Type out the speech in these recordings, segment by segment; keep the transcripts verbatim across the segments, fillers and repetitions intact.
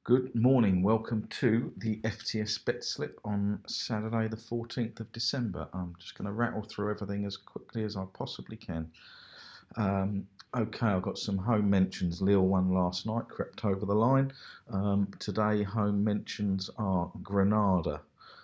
Good morning. Welcome to the F T S Bet Slip on Saturday, the fourteenth of December. I'm just going to rattle through everything as quickly as I possibly can. Um, okay, I've got some home mentions. Lille won last night, crept over the line. Um, today, home mentions are Granada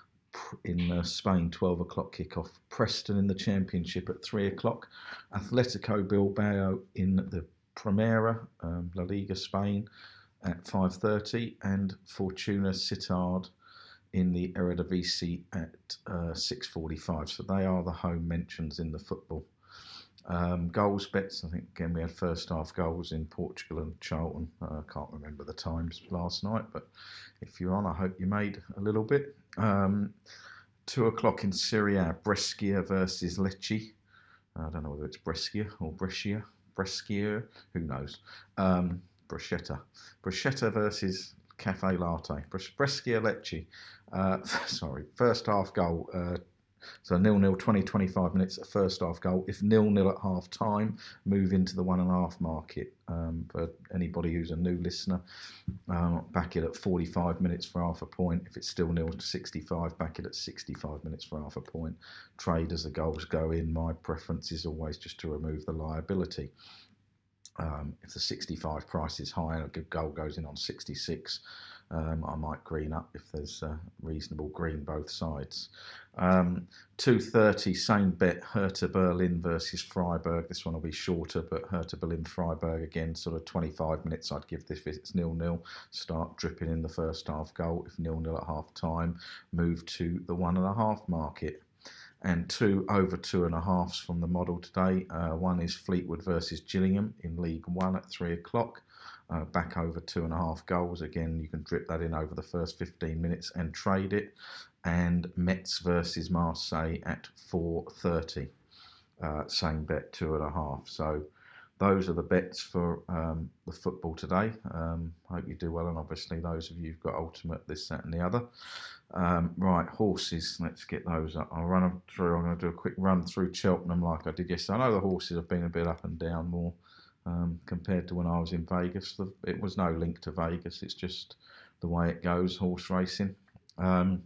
in uh, Spain, twelve o'clock kickoff. Preston in the Championship at three o'clock. Atletico Bilbao in the Primera, um, La Liga Spain, at five thirty, and Fortuna Sittard in the Eredivisie at uh, six forty-five. So they are the home mentions in the football. Um, goals bets, I think again we had first half goals in Portugal and Charlton. I uh, can't remember the times last night, but if you're on, I hope you made a little bit. Um, two o'clock in Serie A, Brescia versus Lecce. I don't know whether it's Brescia or Brescia. Brescia, who knows? Um, Bruschetta. Bruschetta versus Cafe Latte. Brescia Lecce. Uh, sorry, first half goal. Uh, so nil-nil, twenty, twenty-five minutes, a first half goal. If nil-nil at half time, move into the one and a half market. Um, for anybody who's a new listener, um, back it at forty-five minutes for half a point. If it's still nil to sixty-five, back it at sixty-five minutes for half a point. Trade as the goals go in. My preference is always just to remove the liability. Um, if the sixty-five price is high and a good goal goes in on sixty-six, um, I might green up if there's a reasonable green both sides. Um, two thirty, same bet, Hertha Berlin versus Freiburg. This one will be shorter, but Hertha Berlin Freiburg again, sort of twenty-five minutes I'd give this if it's nil-nil. Start dripping in the first half goal. If nil-nil at half time, move to the one and a half market. And two over two and a halves from the model today. Uh, one is Fleetwood versus Gillingham in League One at three o'clock. Uh, back over two and a half goals. Again, you can drip that in over the first fifteen minutes and trade it. And Metz versus Marseille at four thirty. Uh, same bet, two and a half. So those are the bets for um, the football today. Um, hope you do well, and obviously those of you who've got ultimate, this, that, and the other. Um, right, horses. Let's get those up. I'll run them through. I'm going to do a quick run through Cheltenham like I did yesterday. I know the horses have been a bit up and down more um, compared to when I was in Vegas. It was no link to Vegas. It's just the way it goes, horse racing. Um,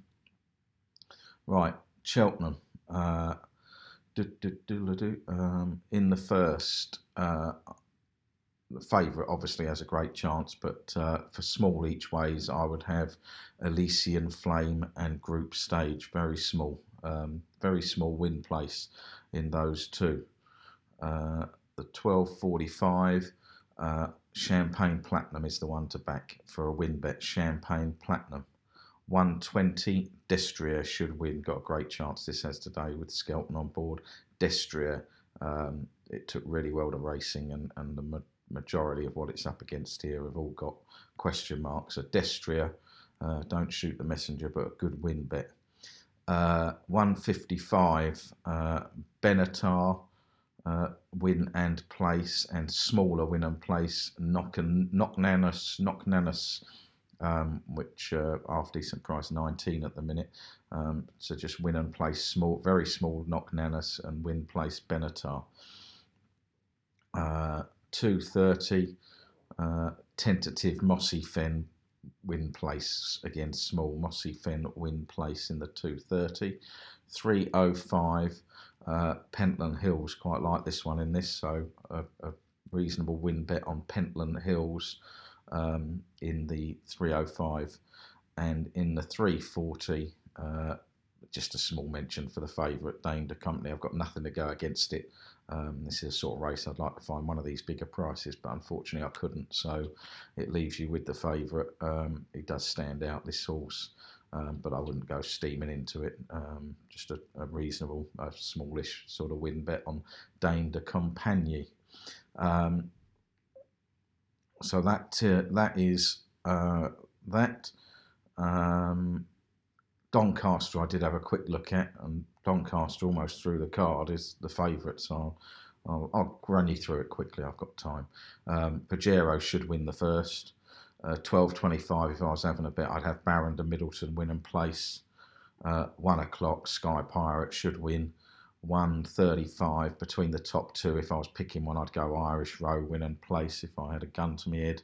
right, Cheltenham. Uh, do, do, do, do, um, in the first, uh, the favourite obviously has a great chance, but uh, for small each ways, I would have Elysian Flame and Group Stage, very small, um, very small win place in those two. Uh, the twelve forty-five, uh, Champagne Platinum is the one to back for a win bet. Champagne Platinum. one twenty, Destria should win. Got a great chance this has today with Skelton on board. Destria, um, it took really well to racing, and, and the ma- majority of what it's up against here have all got question marks. So Destria, uh, don't shoot the messenger, but a good win bet. Uh, one fifty-five, uh, Benatar, uh, win and place, and smaller win and place, Knocknanus, Knocknanus, Um, which uh, half decent price, nineteen at the minute. Um, so just win and place small, very small Knocknanus, and win place Benatar. Uh, two thirty, uh, tentative Mossy Fen win place, again small Mossy Fen win place in the two thirty. three oh five, uh, Pentland Hills, quite like this one in this, so a, a reasonable win bet on Pentland Hills. Um, in the three oh five, and in the three forty, uh, just a small mention for the favourite, Dame de Company. I've got nothing to go against it. Um, this is a sort of race I'd like to find one of these bigger prices, but unfortunately I couldn't, so it leaves you with the favourite. Um, it does stand out, this horse, um, but I wouldn't go steaming into it. Um, just a, a reasonable, a smallish sort of win bet on Dame de Compagnie. Um, So that uh, that is uh, that. Um, Doncaster I did have a quick look at, and Doncaster almost through the card is the favourite, so I'll, I'll, I'll run you through it quickly, I've got time. Um, Pajero should win the first. Uh, twelve twenty-five, if I was having a bet, I'd have Baron de Middleton win and place. Uh, one o'clock, Sky Pirate should win. one thirty-five between the top two. If I was picking one, I'd go Irish Row, win and place if I had a gun to my head.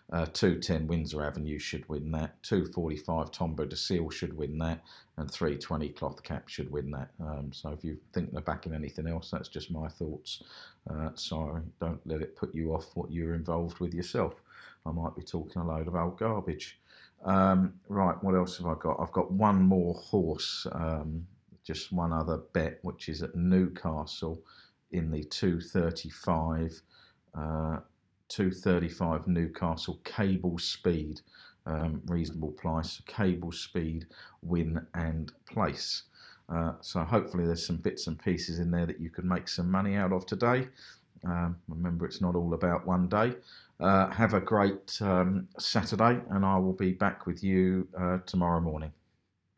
Uh, two ten Windsor Avenue should win that. two forty-five Tombeau de Seal should win that. And three twenty Cloth Cap should win that. Um, so if you think they're backing anything else, that's just my thoughts. Uh, sorry, don't let it put you off what you're involved with yourself. I might be talking a load of old garbage. Um, right, what else have I got? I've got one more horse, um, just one other bet, which is at Newcastle in the two thirty-five. Uh, two thirty-five Newcastle Cable Speed, um, reasonable price, Cable Speed, win and place. Uh, so hopefully there's some bits and pieces in there that you can make some money out of today. Um, remember, it's not all about one day. Uh, have a great um, Saturday, and I will be back with you uh, tomorrow morning.